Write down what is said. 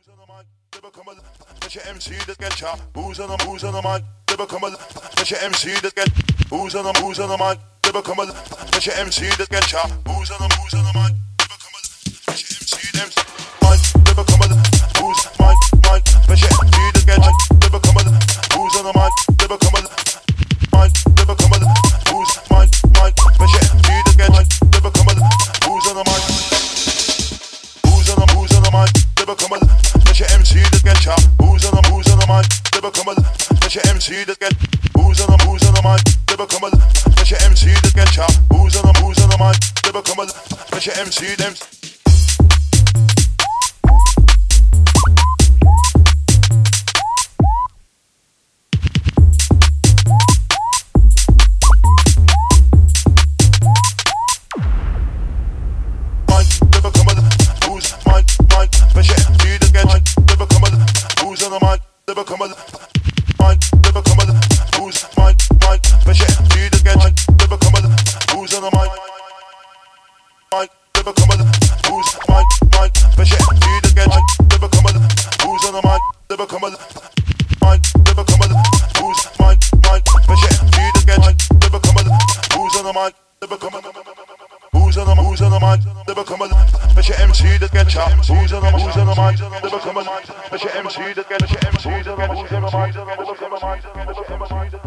Who's on the mic? Det bekommer Welche MC, das geht scharf. Who's on the mic? Det bekommer Welche MC, das geht. Who's on the mic? Det bekommer Welche MC, das geht scharf. Who's on the mic? Det bekommer Welche MC, Mic, det bekommer Who's mic, Welche MC, das geht scharf. Det bekommer Who's on the mic? Det bekommer Mic, det bekommer Who's mic, Welche MC, das geht scharf. Det bekommer Who's on the mic? Who's on the mic? Det bekommer Welche MC, das geht scharf. Who's on the mic? Det bekommer Welche MC, das geht. Who's on the mic? Det bekommer Welche MC, das geht scharf. Who's on the mic? Det bekommer Welche MC, dems. Welche MC, das geht, welche MC, das geht, welche MC, das geht, welche MC, das geht, welche MC, das geht, welche MC,